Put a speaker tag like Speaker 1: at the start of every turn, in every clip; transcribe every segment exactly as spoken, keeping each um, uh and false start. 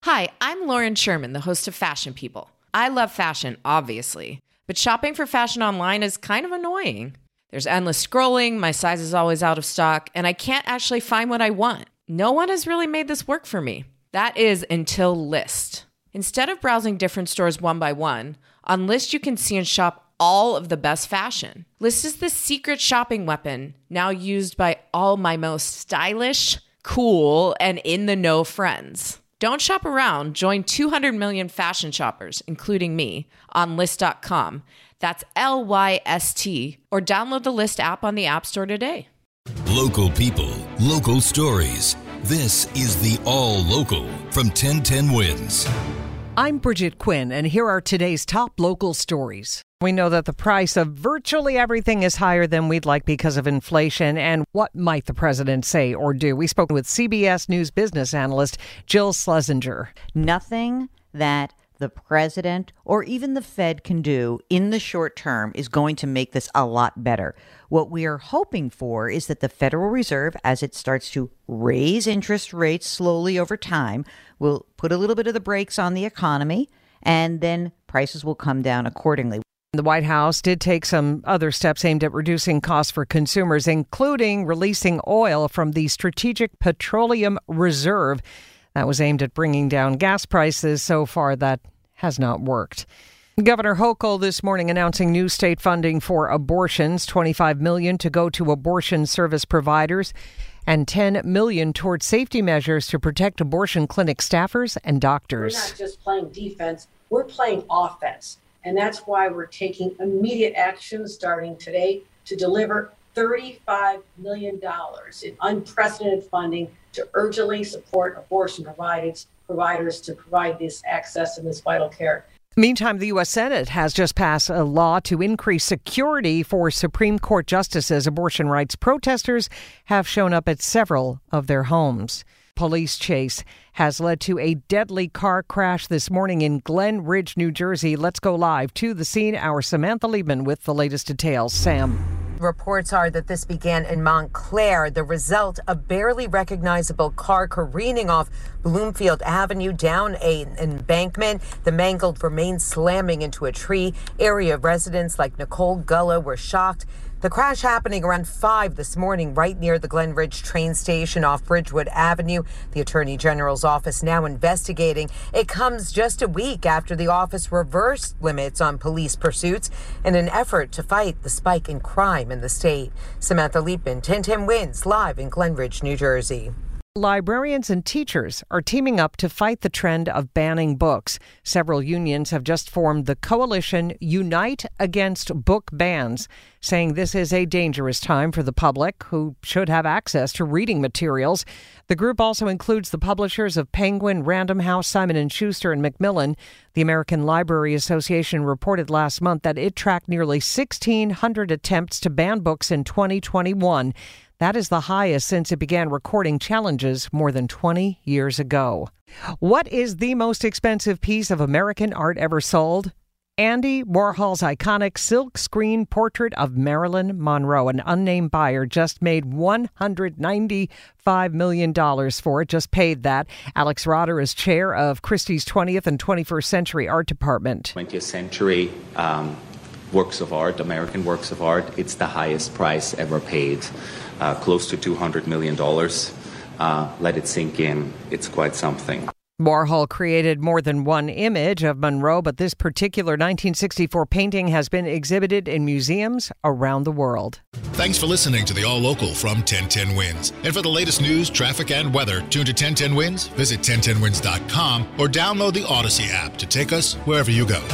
Speaker 1: Hi, I'm Lauren Sherman, the host of Fashion People. I love fashion, obviously, but shopping for fashion online is kind of annoying. There's endless scrolling, my size is always out of stock, and I can't actually find what I want. No one has really made this work for me. That is until Lyst. Instead of browsing different stores one by one, on Lyst you can see and shop all of the best fashion. Lyst is the secret shopping weapon, now used by all my most stylish, cool, and in-the-know friends. Don't shop around. Join two hundred million fashion shoppers, including me, on Lyst dot com. That's L Y S T, or download the Lyst app on the App Store today.
Speaker 2: Local people, local stories. This is the All Local from ten ten Wins.
Speaker 3: I'm Bridget Quinn, and here are today's top local stories. We know that the price of virtually everything is higher than we'd like because of inflation. And what might the president say or do? We spoke with C B S News business analyst Jill Schlesinger.
Speaker 4: Nothing that the president or even the Fed can do in the short term is going to make this a lot better. What we are hoping for is that the Federal Reserve, as it starts to raise interest rates slowly over time, will put a little bit of the brakes on the economy, and then prices will come down accordingly.
Speaker 3: The White House did take some other steps aimed at reducing costs for consumers, including releasing oil from the Strategic Petroleum Reserve. That was aimed at bringing down gas prices. So far, that has not worked. Governor Hochul this morning announcing new state funding for abortions, twenty-five million dollars to go to abortion service providers and ten million dollars towards safety measures to protect abortion clinic staffers and doctors.
Speaker 5: We're not just playing defense, we're playing offense. And that's why we're taking immediate action starting today to deliver thirty-five million dollars in unprecedented funding to urgently support abortion providers, providers to provide this access and this vital care.
Speaker 3: Meantime, the U S Senate has just passed a law to increase security for Supreme Court justices. Abortion rights protesters have shown up at several of their homes. Police chase has led to a deadly car crash this morning in Glen Ridge, New Jersey. Let's go live to the scene. Our Samantha Liebman with the latest details. Sam.
Speaker 6: Reports are that this began in Montclair, the result a barely recognizable car careening off Bloomfield Avenue down an embankment. The mangled remains slamming into a tree. Area residents like Nicole Gullah were shocked. The crash happening around five this morning right near the Glen Ridge train station off Bridgewood Avenue. The Attorney General's office now investigating. It comes just a week after the office reversed limits on police pursuits in an effort to fight the spike in crime in the state. Samantha Liebman, ten ten Wins, live in Glen Ridge, New Jersey.
Speaker 3: Librarians and teachers are teaming up to fight the trend of banning books. Several unions have just formed the coalition Unite Against Book Bans, saying this is a dangerous time for the public who should have access to reading materials. The group also includes the publishers of Penguin, Random House, Simon and Schuster, and Macmillan. The American Library Association reported last month that it tracked nearly sixteen hundred attempts to ban books in twenty twenty-one. That is the highest since it began recording challenges more than twenty years ago. What is the most expensive piece of American art ever sold? Andy Warhol's iconic silk-screen portrait of Marilyn Monroe. An unnamed buyer just made one hundred ninety-five million dollars for it, just paid that. Alex Rotter is chair of Christie's twentieth and twenty-first century art department.
Speaker 7: twentieth century um, works of art, American works of art, it's the highest price ever paid. Uh, close to two hundred million dollars. Uh, let it sink in. It's quite something.
Speaker 3: Warhol created more than one image of Monroe, but this particular nineteen sixty-four painting has been exhibited in museums around the world.
Speaker 2: Thanks for listening to the All Local from ten ten Wins. And for the latest news, traffic, and weather, tune to ten ten Wins, visit ten ten wins dot com, or download the Odyssey app to take us wherever you go.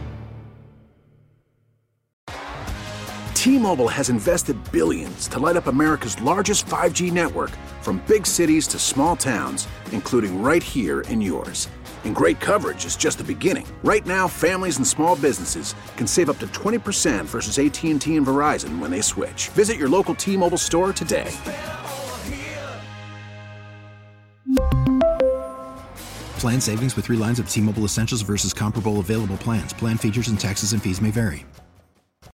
Speaker 8: T-Mobile has invested billions to light up America's largest five G network, from big cities to small towns, including right here in yours. And great coverage is just the beginning. Right now, families and small businesses can save up to twenty percent versus A T and T and Verizon when they switch. Visit your local T-Mobile store today.
Speaker 9: Plan savings with three lines of T-Mobile Essentials versus comparable available plans. Plan features and taxes and fees may vary.